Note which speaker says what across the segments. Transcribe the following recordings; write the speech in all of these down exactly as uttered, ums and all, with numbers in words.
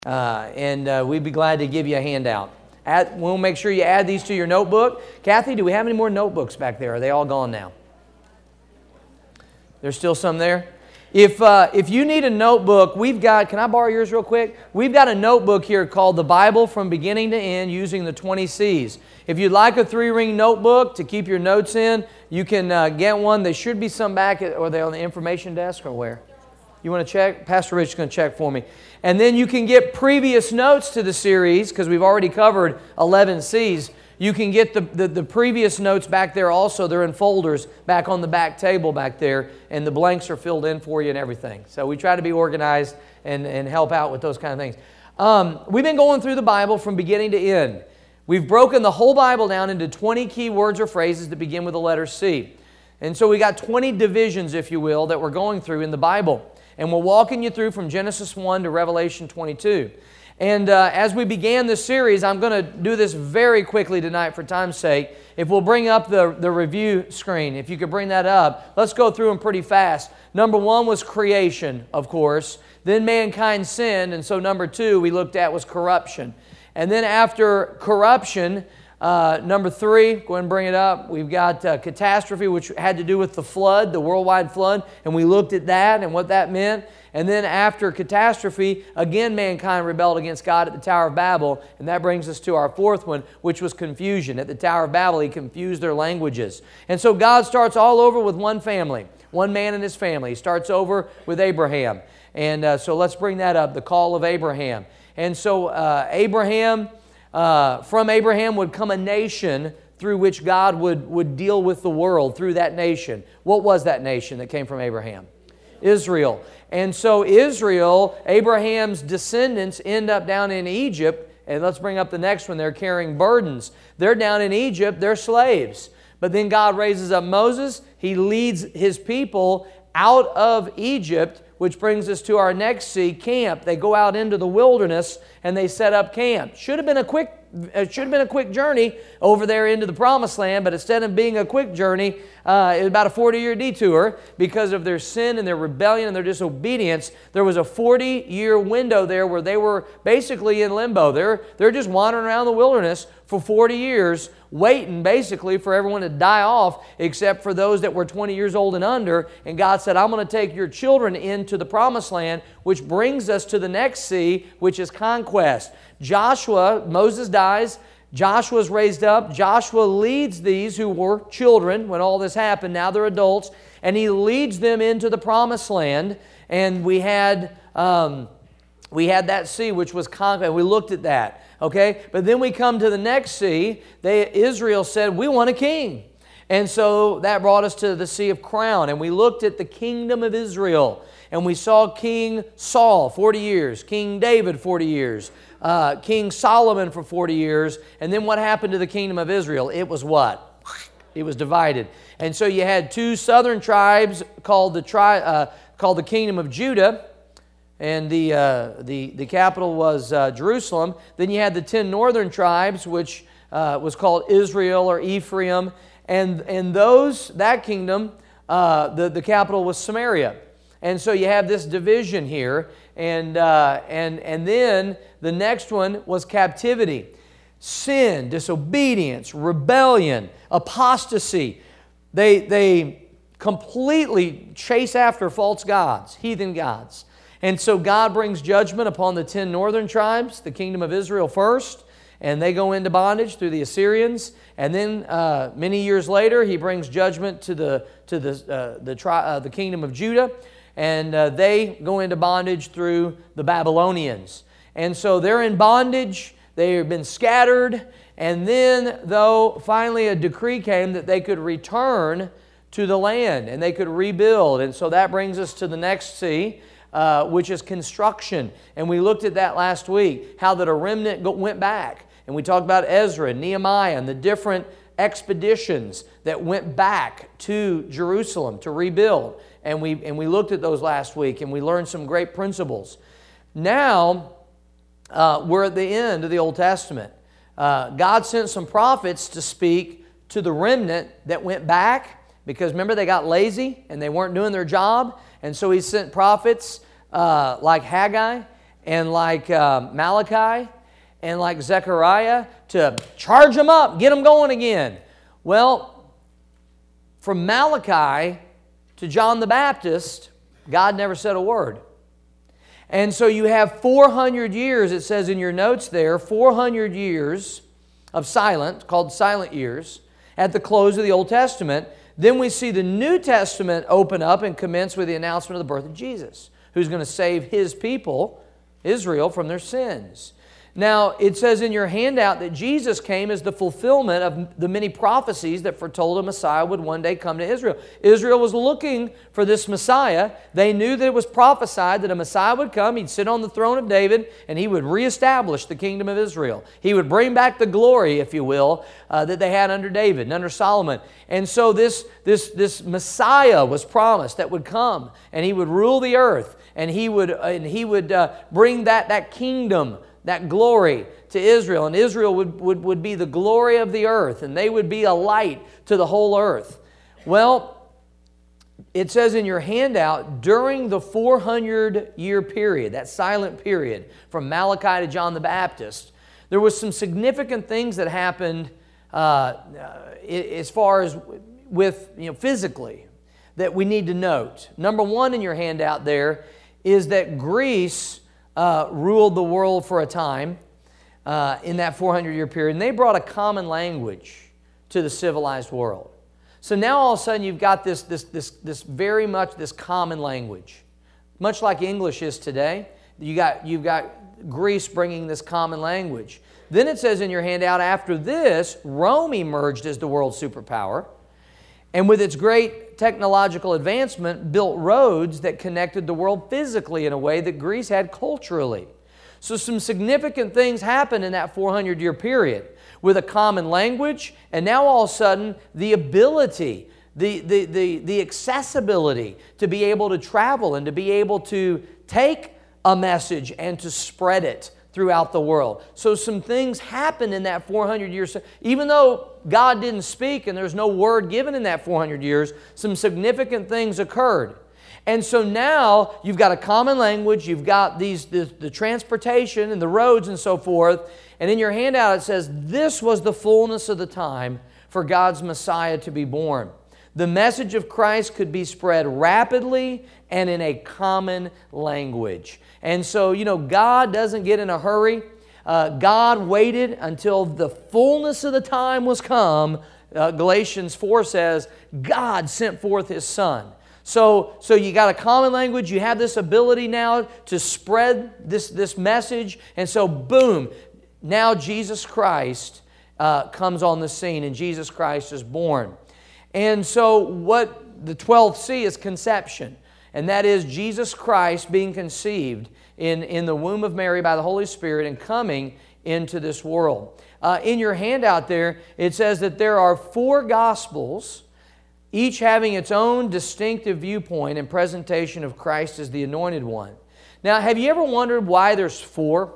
Speaker 1: Uh, and uh, we'd be glad to give you a handout. Add, we'll make sure you add these to your notebook. Kathy, do we have any more notebooks back there? Are they all gone now? There's still some there? If, uh, if you need a notebook, we've got, can I borrow yours real quick? We've got a notebook here called The Bible from Beginning to End using the twenty C's. If you'd like a three-ring notebook to keep your notes in, you can uh, get one. There should be some back, at, or are they on the information desk or where? You want to check? Pastor Rich is going to check for me. And then you can get previous notes to the series, because we've already covered eleven C's. You can get the, the, the previous notes back there also. They're in folders back on the back table back there, and the blanks are filled in for you and everything. So we try to be organized and, and help out with those kind of things. Um, we've been going through the Bible from beginning to end. We've broken the whole Bible down into twenty key words or phrases that begin with the letter C. And so we got twenty divisions, if you will, that we're going through in the Bible. And we're walking you through from Genesis one to Revelation twenty-two. And uh, as we began this series, I'm going to do this very quickly tonight for time's sake. If we'll bring up the, the review screen, if you could bring that up, let's go through them pretty fast. Number one was creation, of course. Then mankind sinned, and so number two we looked at was corruption. And then after corruption, uh, number three, go ahead and bring it up. We've got uh, catastrophe, which had to do with the flood, the worldwide flood, and we looked at that and what that meant. And then after catastrophe, again mankind rebelled against God at the Tower of Babel, and that brings us to our fourth one, which was confusion. At the Tower of Babel, He confused their languages. And so God starts all over with one family, one man and his family. He starts over with Abraham. And uh, so let's bring that up, the call of Abraham. And so uh, Abraham, uh, from Abraham would come a nation through which God would, would deal with the world through that nation. What was that nation that came from Abraham? Israel. And so Israel, Abraham's descendants, end up down in Egypt. And let's bring up the next one. They're carrying burdens. They're down in Egypt. They're slaves. But then God raises up Moses. He leads His people out of Egypt, which brings us to our next C, camp. They go out into the wilderness and they set up camp. Should have been a quick It should have been a quick journey over there into the Promised Land, but instead of being a quick journey, uh, it was about a forty-year detour because of their sin and their rebellion and their disobedience. There was a forty-year window there where they were basically in limbo. They're, they're just wandering around the wilderness for forty years, waiting basically for everyone to die off except for those that were twenty years old and under. And God said, I'm going to take your children into the Promised Land, which brings us to the next C, which is conquest. Joshua, Moses dies, Joshua's raised up. Joshua leads these who were children when all this happened. Now they're adults. And he leads them into the Promised Land. And we had um, we had that sea, which was conquest. We looked at that. Okay? But then we come to the next sea. They, Israel said, we want a king. And so that brought us to the Sea of Crown. And we looked at the kingdom of Israel. And we saw King Saul, forty years. King David, forty years. Uh, King Solomon for forty years. And then what happened to the kingdom of Israel? It was what? It was divided. And so you had two southern tribes called the tri- uh, called the kingdom of Judah. And the, uh, the, the capital was uh, Jerusalem. Then you had the ten northern tribes, which uh, was called Israel or Ephraim. And, and those, that kingdom, uh, the, the capital was Samaria. And so you have this division here. And, uh, and, and then the next one was captivity. Sin, disobedience, rebellion, apostasy. They, they completely chase after false gods, heathen gods. And so God brings judgment upon the ten northern tribes, the kingdom of Israel first, and they go into bondage through the Assyrians. And then uh, many years later, He brings judgment to the to the uh, the, tri- uh, the kingdom of Judah, and uh, they go into bondage through the Babylonians. And so they're in bondage. They have been scattered. And then, though, finally a decree came that they could return to the land and they could rebuild. And so that brings us to the next C, uh, which is construction. And we looked at that last week, how that a remnant went back. And we talked about Ezra and Nehemiah and the different expeditions that went back to Jerusalem to rebuild. And we, and we looked at those last week and we learned some great principles. Now, uh, we're at the end of the Old Testament. Uh, God sent some prophets to speak to the remnant that went back because remember they got lazy and they weren't doing their job. And so He sent prophets uh, like Haggai and like uh, Malachi and like Zechariah to charge them up, get them going again. Well, from Malachi to John the Baptist, God never said a word. And so you have four hundred years, it says in your notes there, four hundred years of silent, called silent years, at the close of the Old Testament. Then we see the New Testament open up and commence with the announcement of the birth of Jesus, who's going to save His people, Israel, from their sins. Now, it says in your handout that Jesus came as the fulfillment of the many prophecies that foretold a Messiah would one day come to Israel. Israel was looking for this Messiah. They knew that it was prophesied that a Messiah would come. He'd sit on the throne of David, and He would reestablish the kingdom of Israel. He would bring back the glory, if you will, uh, that they had under David and under Solomon. And so this, this, this Messiah was promised that would come, and He would rule the earth, and He would, and he would uh, bring that, that kingdom, that glory to Israel. And Israel would, would, would be the glory of the earth, and they would be a light to the whole earth. Well, it says in your handout, during the four hundred year period, that silent period from Malachi to John the Baptist, there was some significant things that happened uh, as far as with, you know, physically that we need to note. Number one in your handout there is that Greece Uh, ruled the world for a time uh, in that four hundred year period. And they brought a common language to the civilized world. So now all of a sudden you've got this, this, this, this very much this common language. Much like English is today, you got, you've got Greece bringing this common language. Then it says in your handout, after this, Rome emerged as the world superpower. And with its great technological advancement, built roads that connected the world physically in a way that Greece had culturally. So some significant things happened in that four hundred year period with a common language, and now all of a sudden the ability, the, the, the, the accessibility to be able to travel and to be able to take a message and to spread it throughout the world. So some things happened in that four hundred years. Even though God didn't speak and there's no word given in that four hundred years, some significant things occurred. And so now you've got a common language, you've got these the, the transportation and the roads and so forth. And in your handout it says, this was the fullness of the time for God's Messiah to be born. The message of Christ could be spread rapidly and in a common language. And so, you know, God doesn't get in a hurry. Uh, God waited until the fullness of the time was come. Uh, Galatians four says, God sent forth His Son. So, so you got a common language. You have this ability now to spread this, this message. And so, boom, now Jesus Christ uh, comes on the scene, and Jesus Christ is born. And so what the twelfth C is conception. And that is Jesus Christ being conceived in, in the womb of Mary by the Holy Spirit and coming into this world. Uh, in your handout there, it says that there are four Gospels, each having its own distinctive viewpoint and presentation of Christ as the Anointed One. Now, have you ever wondered why there's four?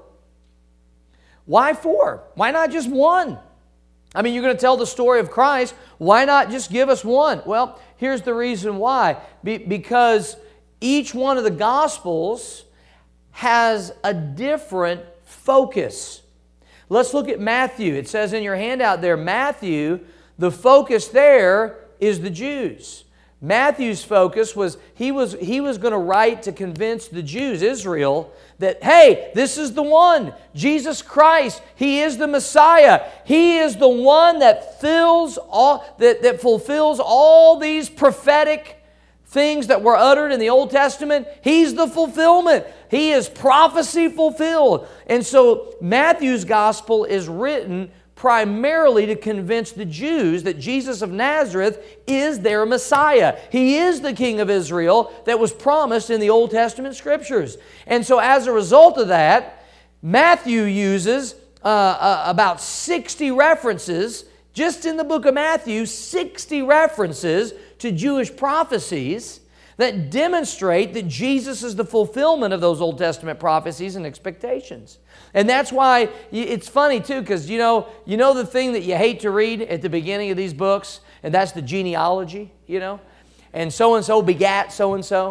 Speaker 1: Why four? Why not just one? I mean, you're going to tell the story of Christ. Why not just give us one? Well, here's the reason why. Be- because each one of the Gospels has a different focus. Let's look at Matthew. It says in your handout there, Matthew, the focus there is the Jews. Matthew's focus was he was he was going to write to convince the Jews, Israel, that, hey, this is the one, Jesus Christ. He is the Messiah. He is the one that fills all that, that fulfills all these prophetic things that were uttered in the Old Testament. He's the fulfillment. He is prophecy fulfilled. And so Matthew's gospel is written primarily to convince the Jews that Jesus of Nazareth is their Messiah. He is the King of Israel that was promised in the Old Testament Scriptures. And so as a result of that, Matthew uses uh, uh, about sixty references, just in the book of Matthew, sixty references to Jewish prophecies that demonstrate that Jesus is the fulfillment of those Old Testament prophecies and expectations. And that's why it's funny too, because you know, you know the thing that you hate to read at the beginning of these books, and that's the genealogy, you know, and so-and-so begat so-and-so.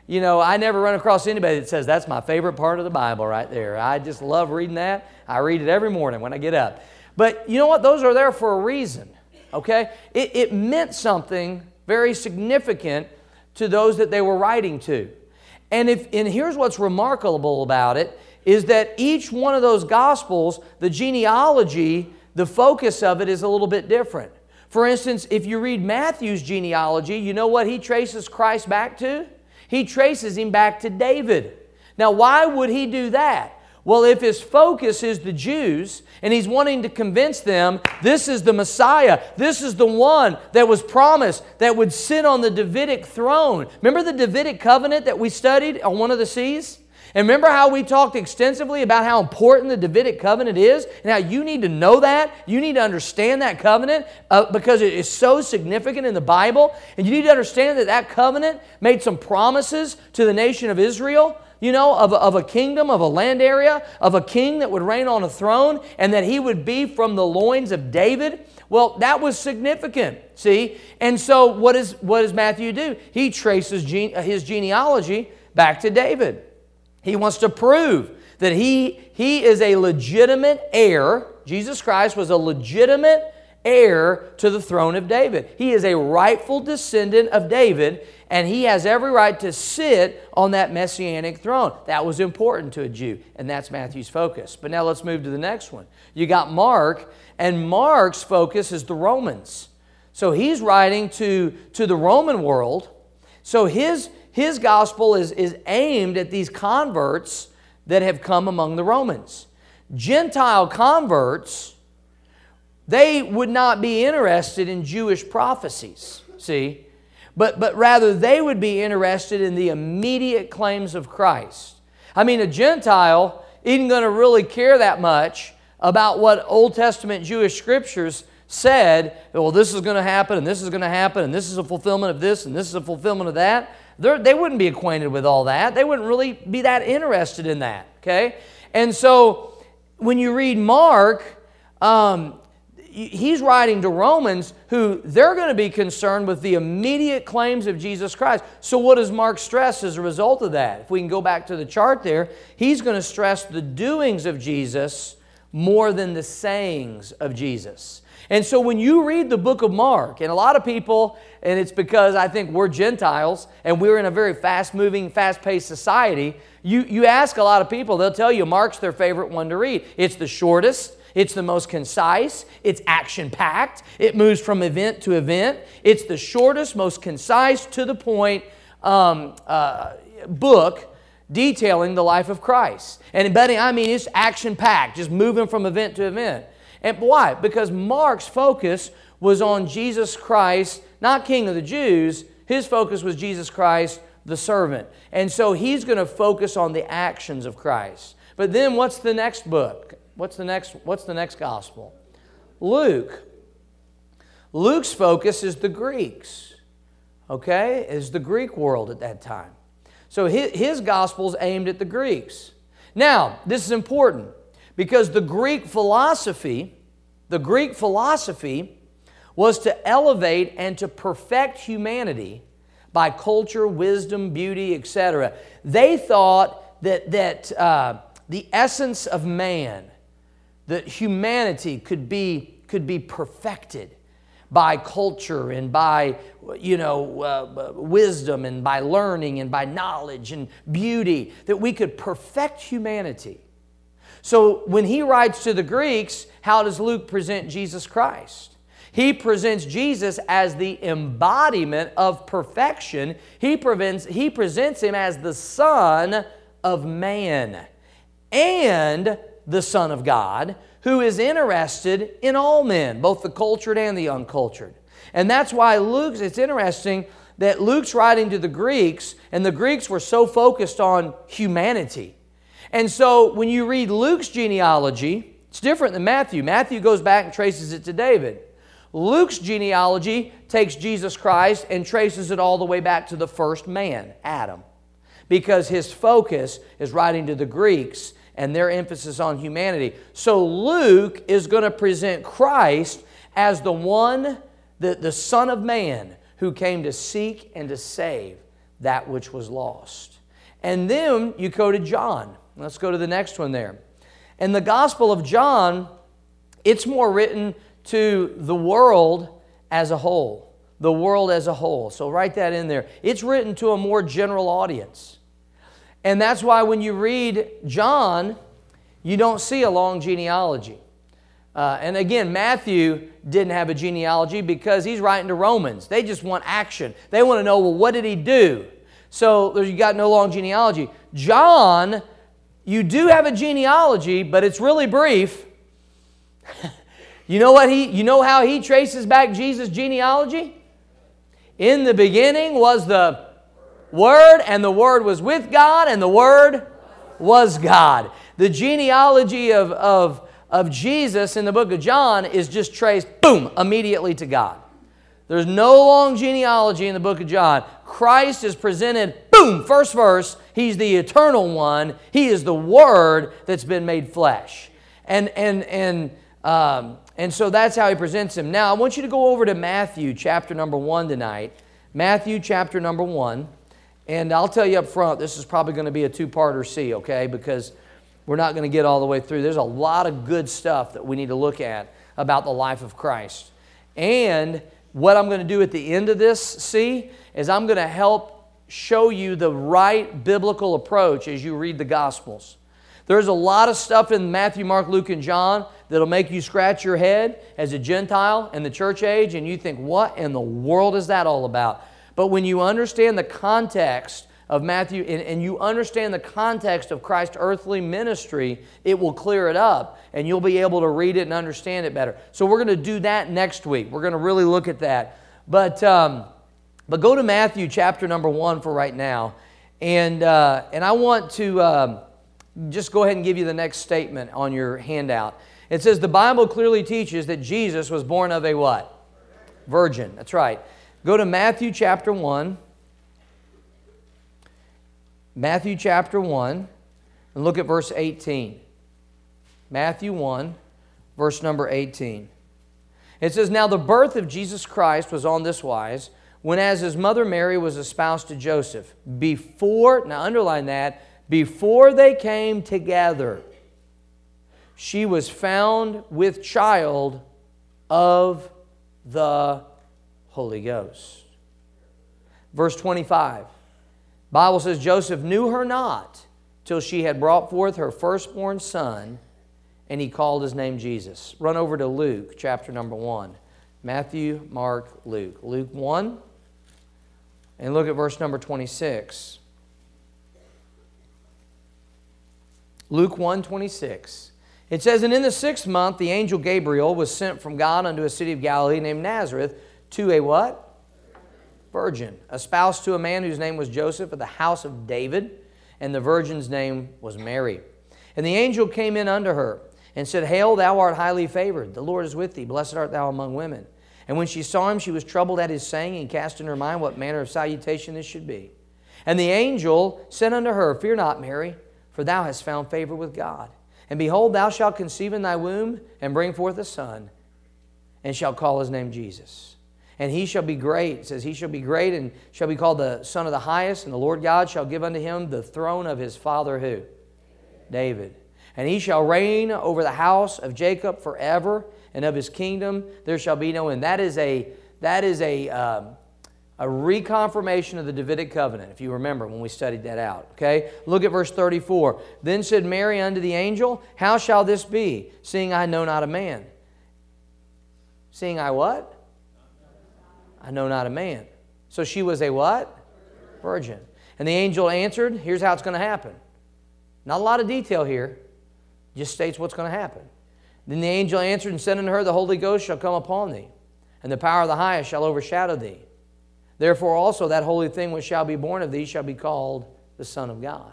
Speaker 1: you know, I never run across anybody that says, that's my favorite part of the Bible right there. I just love reading that. I read it every morning when I get up. But you know what? Those are there for a reason, okay? It, it meant something very significant to those that they were writing to. And, if, and here's what's remarkable about it, is that each one of those Gospels, the genealogy, the focus of it is a little bit different. For instance, if you read Matthew's genealogy, you know what he traces Christ back to? He traces him back to David. Now, why would he do that? Well, if his focus is the Jews, and he's wanting to convince them, this is the Messiah, this is the one that was promised that would sit on the Davidic throne. Remember the Davidic covenant that we studied on one of the C's? And remember how we talked extensively about how important the Davidic covenant is, and how you need to know that, you need to understand that covenant uh, because it is so significant in the Bible, and you need to understand that that covenant made some promises to the nation of Israel, you know, of a, of a kingdom, of a land area, of a king that would reign on a throne, and that he would be from the loins of David. Well, that was significant, see? And so what, is, what does Matthew do? He traces gene, his genealogy back to David. He wants to prove that he, he is a legitimate heir. Jesus Christ was a legitimate heir to the throne of David. He is a rightful descendant of David, and he has every right to sit on that messianic throne. That was important to a Jew, and that's Matthew's focus. But now let's move to the next one. You got Mark, and Mark's focus is the Romans. So he's writing to, to the Roman world. So his, his gospel is, is aimed at these converts that have come among the Romans. Gentile converts, they would not be interested in Jewish prophecies, see? But, but rather they would be interested in the immediate claims of Christ. I mean, a Gentile isn't going to really care that much about what Old Testament Jewish scriptures said, well, this is going to happen, and this is going to happen, and this is a fulfillment of this, and this is a fulfillment of that. They're, they wouldn't be acquainted with all that. They wouldn't really be that interested in that, okay? And so when you read Mark, um, he's writing to Romans who they're going to be concerned with the immediate claims of Jesus Christ. So what does Mark stress as a result of that? If we can go back to the chart there, he's going to stress the doings of Jesus more than the sayings of Jesus. And so when you read the book of Mark, and a lot of people, and it's because I think we're Gentiles, and we're in a very fast-moving, fast-paced society, you, you ask a lot of people, they'll tell you Mark's their favorite one to read. It's the shortest, it's the most concise, it's action-packed, it moves from event to event. It's the shortest, most concise, to-the-point um, uh, book detailing the life of Christ. And buddy, I mean, it's action-packed, just moving from event to event. And why? Because Mark's focus was on Jesus Christ, not King of the Jews. His focus was Jesus Christ, the servant. And so he's going to focus on the actions of Christ. But then what's the next book? What's the next, what's the next gospel? Luke. Luke's focus is the Greeks. Okay? Is the Greek world at that time. So his, his gospel's aimed at the Greeks. Now, this is important because the Greek philosophy, the Greek philosophy was to elevate and to perfect humanity by culture, wisdom, beauty, et cetera. They thought that, that uh, the essence of man, that humanity could be, could be perfected by culture and by, you know, uh, wisdom and by learning and by knowledge and beauty, that we could perfect humanity. So when he writes to the Greeks, how does Luke present Jesus Christ? He presents Jesus as the embodiment of perfection. He, prevents, he presents Him as the Son of Man and the Son of God, who is interested in all men, both the cultured and the uncultured. And that's why Luke's, it's interesting that Luke's writing to the Greeks, and the Greeks were so focused on humanity. And so when you read Luke's genealogy, it's different than Matthew. Matthew goes back and traces it to David. Luke's genealogy takes Jesus Christ and traces it all the way back to the first man, Adam, because his focus is writing to the Greeks and their emphasis on humanity. So Luke is going to present Christ as the one, the, the Son of Man, who came to seek and to save that which was lost. And then you go to John. Let's go to the next one there. And the Gospel of John, it's more written to the world as a whole. The world as a whole. So write that in there. It's written to a more general audience. And that's why when you read John, you don't see a long genealogy. Uh, and again, Matthew didn't have a genealogy because he's writing to Romans. They just want action. They want to know, well, what did he do? So you got no long genealogy. John, you do have a genealogy, but it's really brief. You know what he? You know how he traces back Jesus' genealogy? In the beginning was the Word, and the Word was with God, and the Word was God. The genealogy of, of, of Jesus in the book of John is just traced, boom, immediately to God. There's no long genealogy in the book of John. Christ is presented, boom, first verse. He's the eternal one. He is the Word that's been made flesh. And, and, and, um, and so that's how he presents him. Now, I want you to go over to Matthew chapter number one tonight. Matthew chapter number one. And I'll tell you up front, this is probably going to be a two-parter C, okay? Because we're not going to get all the way through. There's a lot of good stuff that we need to look at about the life of Christ. And what I'm going to do at the end of this C is I'm going to help show you the right biblical approach as you read the Gospels. There's a lot of stuff in Matthew, Mark, Luke, and John that'll make you scratch your head as a Gentile in the church age, and you think, what in the world is that all about? But when you understand the context of Matthew, and, and you understand the context of Christ's earthly ministry, it will clear it up, and you'll be able to read it and understand it better. So we're going to do that next week. We're going to really look at that. But um, but go to Matthew chapter number one for right now, and uh, and I want to um, just go ahead and give you the next statement on your handout. It says the Bible clearly teaches that Jesus was born of a what? Virgin. That's right. Go to Matthew chapter one. Matthew chapter one, and look at verse eighteen. Matthew one, verse number eighteen. It says, now the birth of Jesus Christ was on this wise, when as his mother Mary was espoused to Joseph, before, now underline that, before they came together, she was found with child of the Holy Ghost. Verse twenty-five. Bible says Joseph knew her not till she had brought forth her firstborn son, and he called his name Jesus. Run over to Luke chapter number one. Matthew, Mark, Luke. Luke one, and look at verse number twenty-six. Luke one, twenty-six. It says, and in the sixth month the angel Gabriel was sent from God unto a city of Galilee named Nazareth to a what? Virgin, espoused to a man whose name was Joseph of the house of David, and the virgin's name was Mary. And the angel came in unto her and said, hail, thou art highly favored. The Lord is with thee. Blessed art thou among women. And when she saw him, she was troubled at his saying, and cast in her mind what manner of salutation this should be. And the angel said unto her, fear not, Mary, for thou hast found favor with God. And behold, thou shalt conceive in thy womb, and bring forth a son, and shalt call his name Jesus. And he shall be great. It says, he shall be great, and shall be called the Son of the Highest. And the Lord God shall give unto him the throne of his father who? David. And he shall reign over the house of Jacob forever, and of his kingdom there shall be no end. That is a, that is a, um, a reconfirmation of the Davidic covenant, if you remember when we studied that out. Okay? Look at verse thirty-four. Then said Mary unto the angel, how shall this be, seeing I know not a man? Seeing I what? I know not a man. So she was a what? Virgin. And the angel answered, here's how it's going to happen. Not a lot of detail here. Just states what's going to happen. Then the angel answered and said unto her, the Holy Ghost shall come upon thee, and the power of the highest shall overshadow thee. Therefore also that holy thing which shall be born of thee shall be called the Son of God.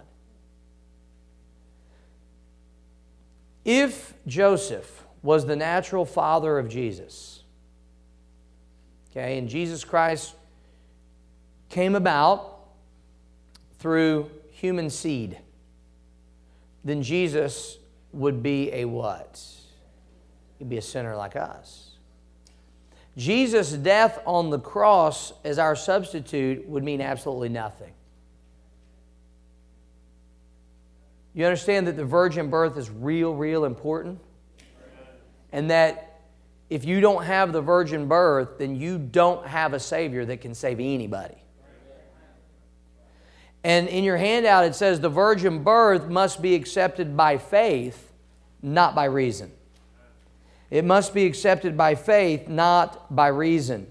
Speaker 1: If Joseph was the natural father of Jesus, okay, and Jesus Christ came about through human seed, then Jesus would be a what? He'd be a sinner like us. Jesus' death on the cross as our substitute would mean absolutely nothing. You understand that the virgin birth is real, real important? And that if you don't have the virgin birth, then you don't have a Savior that can save anybody. And in your handout it says the virgin birth must be accepted by faith, not by reason. It must be accepted by faith, not by reason.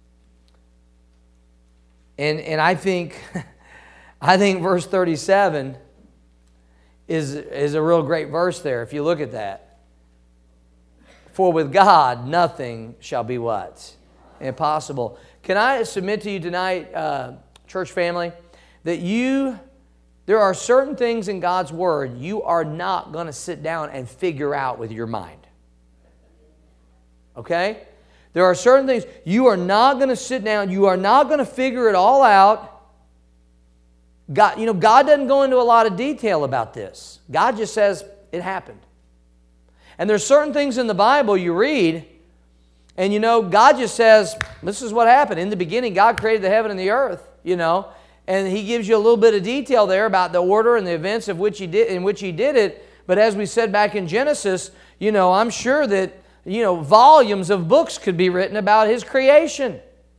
Speaker 1: And, and I think I think verse thirty-seven is, is a real great verse there if you look at that. For with God nothing shall be what? Impossible. Can I submit to you tonight, uh, church family, that you, there are certain things in God's Word you are not going to sit down and figure out with your mind. Okay? There are certain things you are not going to sit down, you are not going to figure it all out. God, you know, God doesn't go into a lot of detail about this. God just says it happened. And there's certain things in the Bible you read, and you know, God just says, this is what happened. In the beginning, God created the heaven and the earth, you know, and He gives you a little bit of detail there about the order and the events of which He did, in which He did it. But as we said back in Genesis, you know, I'm sure that, you know, volumes of books could be written about His creation.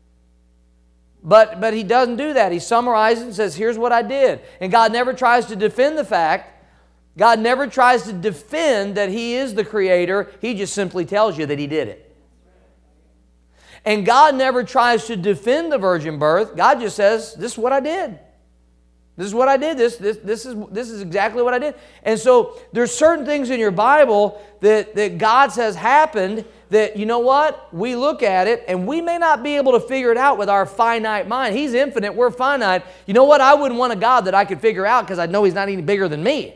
Speaker 1: But, but He doesn't do that. He summarizes and says, here's what I did. And God never tries to defend the fact. God never tries to defend that He is the Creator. He just simply tells you that He did it. And God never tries to defend the virgin birth. God just says, this is what I did. This is what I did. This, this, this, is, this is exactly what I did. And so there's certain things in your Bible that, that God says happened that, you know what? We look at it and we may not be able to figure it out with our finite mind. He's infinite. We're finite. You know what? I wouldn't want a God that I could figure out because I know He's not any bigger than me.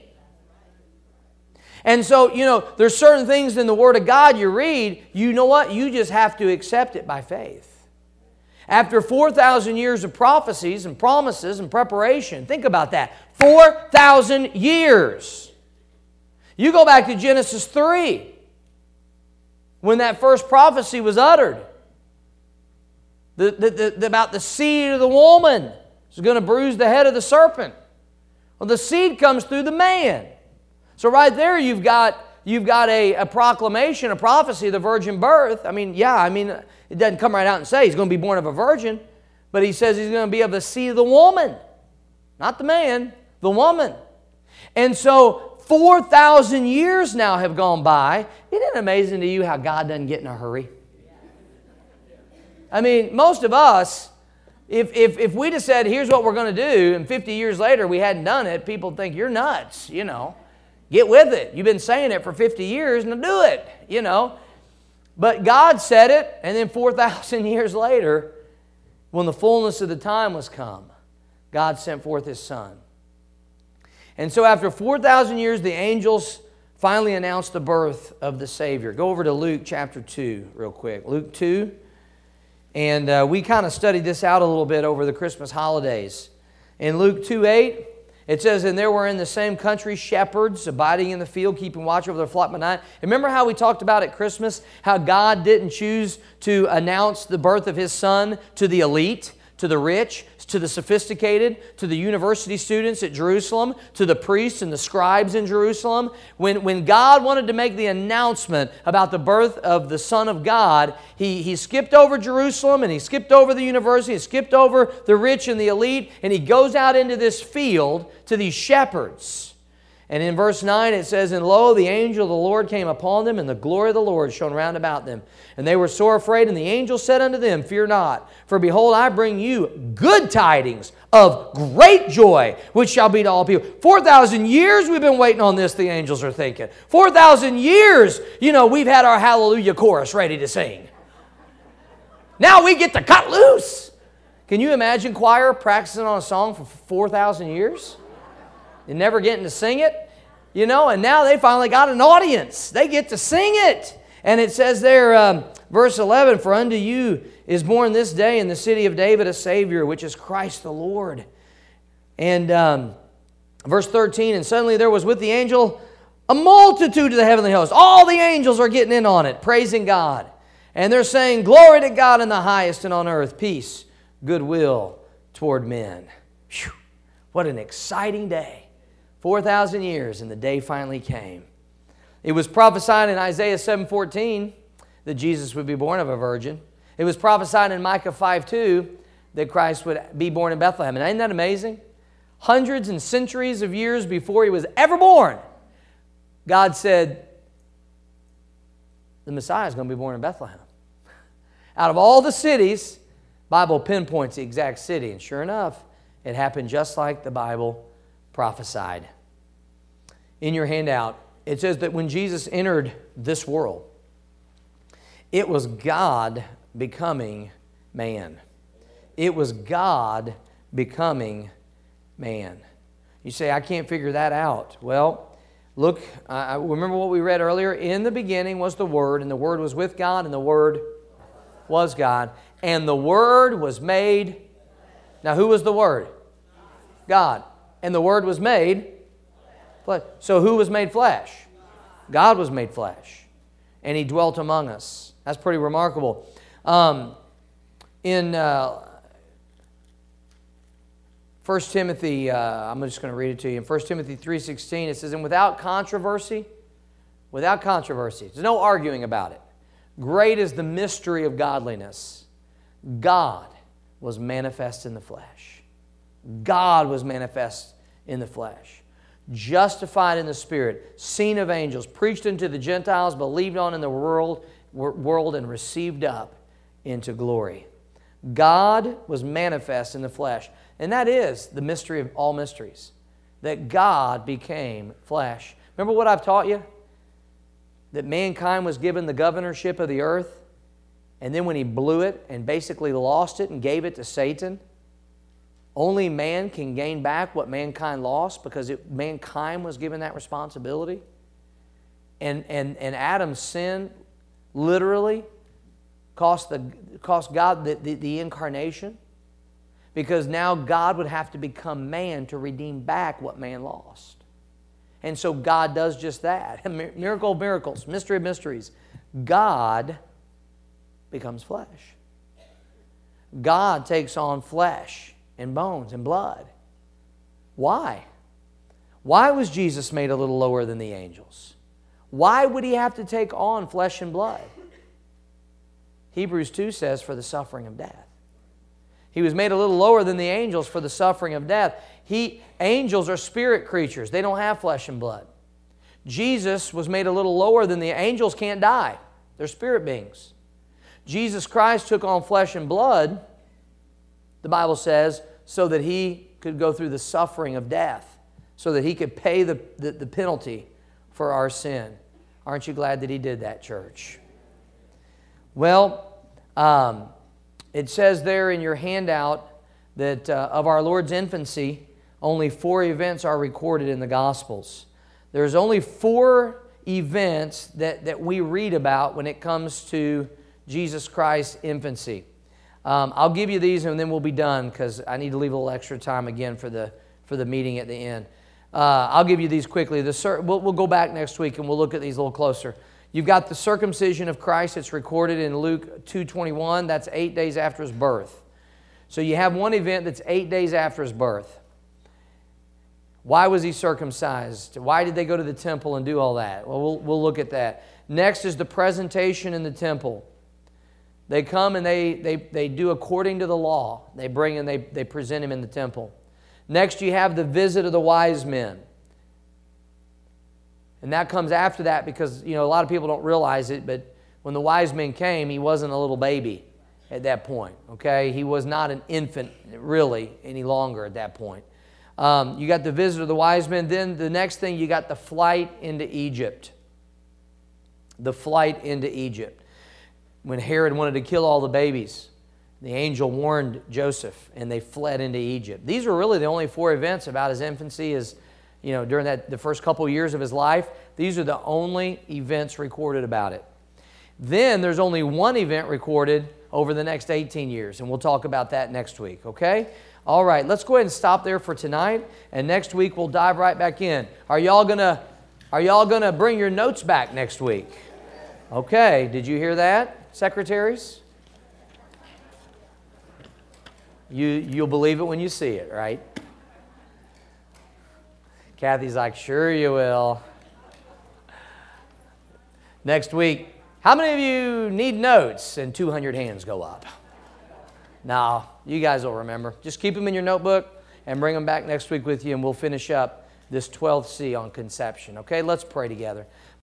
Speaker 1: And so, you know, there's certain things in the Word of God you read, you know what? You just have to accept it by faith. After four thousand years of prophecies and promises and preparation, think about that. four thousand years. You go back to Genesis three, when that first prophecy was uttered. The, the, the, about the seed of the woman is going to bruise the head of the serpent. Well, the seed comes through the man. So right there you've got, you've got a, a proclamation, a prophecy of the virgin birth. I mean, yeah, I mean, it doesn't come right out and say He's going to be born of a virgin, but He says He's going to be of the seed of the woman. Not the man, the woman. And so four thousand years now have gone by. Isn't it amazing to you how God doesn't get in a hurry? I mean, most of us, if, if, if we just said, here's what we're going to do, and fifty years later we hadn't done it, people think you're nuts, you know. Get with it. You've been saying it for fifty years, now do it, you know. But God said it, and then four thousand years later, when the fullness of the time was come, God sent forth His Son. And so after four thousand years, the angels finally announced the birth of the Savior. Go over to Luke chapter two real quick. Luke two. And uh, we kind of studied this out a little bit over the Christmas holidays. In Luke two eight, it says, and there were in the same country shepherds abiding in the field, keeping watch over their flock by night. Remember how we talked about at Christmas, how God didn't choose to announce the birth of His Son to the elite, to the rich, to the sophisticated, to the university students at Jerusalem, to the priests and the scribes in Jerusalem. When, when God wanted to make the announcement about the birth of the Son of God, he, he skipped over Jerusalem and He skipped over the university, He skipped over the rich and the elite, and He goes out into this field to these shepherds. And in verse nine it says, and lo, the angel of the Lord came upon them, and the glory of the Lord shone round about them. And they were sore afraid, and the angel said unto them, fear not, for behold, I bring you good tidings of great joy, which shall be to all people. Four thousand years we've been waiting on this, the angels are thinking. Four thousand years, you know, we've had our hallelujah chorus ready to sing. Now we get to cut loose. Can you imagine choir practicing on a song for four thousand years? And never getting to sing it, you know, and now they finally got an audience. They get to sing it. And it says there, um, verse eleven, for unto you is born this day in the city of David a Savior, which is Christ the Lord. And um, verse thirteen, and suddenly there was with the angel a multitude of the heavenly host. All the angels are getting in on it, praising God. And they're saying, glory to God in the highest, and on earth peace, goodwill toward men. Whew, what an exciting day. four thousand years, and the day finally came. It was prophesied in Isaiah seven fourteen that Jesus would be born of a virgin. It was prophesied in Micah five two that Christ would be born in Bethlehem. And ain't that amazing? Hundreds and centuries of years before He was ever born, God said, the Messiah is going to be born in Bethlehem. Out of all the cities, the Bible pinpoints the exact city. And sure enough, it happened just like the Bible prophesied. In your handout, it says that when Jesus entered this world, it was God becoming man. It was God becoming man. You say, I can't figure that out. Well, look, uh, remember what we read earlier? In the beginning was the Word, and the Word was with God, and the Word was God. And the Word was made. Now, who was the Word? God. And the Word was made flesh. So who was made flesh? God was made flesh. And He dwelt among us. That's pretty remarkable. Um, in uh, First Timothy, uh, I'm just going to read it to you. In First Timothy three sixteen, it says, and without controversy, without controversy, there's no arguing about it. Great is the mystery of godliness. God was manifest in the flesh. God was manifest in the flesh. Justified in the Spirit, seen of angels, preached unto the Gentiles, believed on in the world, world and received up into glory. God was manifest in the flesh. And that is the mystery of all mysteries, that God became flesh. Remember what I've taught you? That mankind was given the governorship of the earth, and then when he blew it and basically lost it and gave it to Satan, only man can gain back what mankind lost because it, mankind was given that responsibility. And, and, and Adam's sin literally cost, the, cost God the, the, the incarnation, because now God would have to become man to redeem back what man lost. And so God does just that. Miracle of miracles, mystery of mysteries. God becomes flesh. God takes on flesh and bones and blood. Why? Why was Jesus made a little lower than the angels? Why would He have to take on flesh and blood? Hebrews two says, for the suffering of death. He was made a little lower than the angels for the suffering of death. He, angels are spirit creatures. They don't have flesh and blood. Jesus was made a little lower than the angels. Can't die. They're spirit beings. Jesus Christ took on flesh and blood, the Bible says, so that He could go through the suffering of death, so that He could pay the, the, the penalty for our sin. Aren't you glad that He did that, church? Well, um, it says there in your handout that uh, of our Lord's infancy, only four events are recorded in the Gospels. There's only four events that, that we read about when it comes to Jesus Christ's infancy. Um, I'll give you these and then we'll be done because I need to leave a little extra time again for the, for the meeting at the end. Uh, I'll give you these quickly. The cir- we'll, we'll go back next week and we'll look at these a little closer. You've got the circumcision of Christ. It's recorded in Luke two twenty-one. That's eight days after His birth. So you have one event that's eight days after His birth. Why was He circumcised? Why did they go to the temple and do all that? Well, we'll, we'll look at that. Next is the presentation in the temple. They come and they, they, they do according to the law. They bring and they, they present Him in the temple. Next you have the visit of the wise men. And that comes after that because, you know, a lot of people don't realize it, but when the wise men came, He wasn't a little baby at that point, okay? He was not an infant, really, any longer at that point. Um, you got the visit of the wise men. Then the next thing, you got the flight into Egypt. The flight into Egypt. When Herod wanted to kill all the babies, the angel warned Joseph, and they fled into Egypt. These were really the only four events about His infancy, as you know, during that the first couple of years of His life. These are the only events recorded about it. Then there's only one event recorded over the next eighteen years, and we'll talk about that next week, okay? All right, let's go ahead and stop there for tonight, and next week we'll dive right back in. Are y'all gonna, are y'all gonna bring your notes back next week? Okay, did you hear that, secretaries? You, you'll believe it when you see it, right? Kathy's like, sure you will. Next week, how many of you need notes? And two hundred hands go up. No, you guys will remember. Just keep them in your notebook and bring them back next week with you, and we'll finish up this twelfth C on conception. Okay, let's pray together.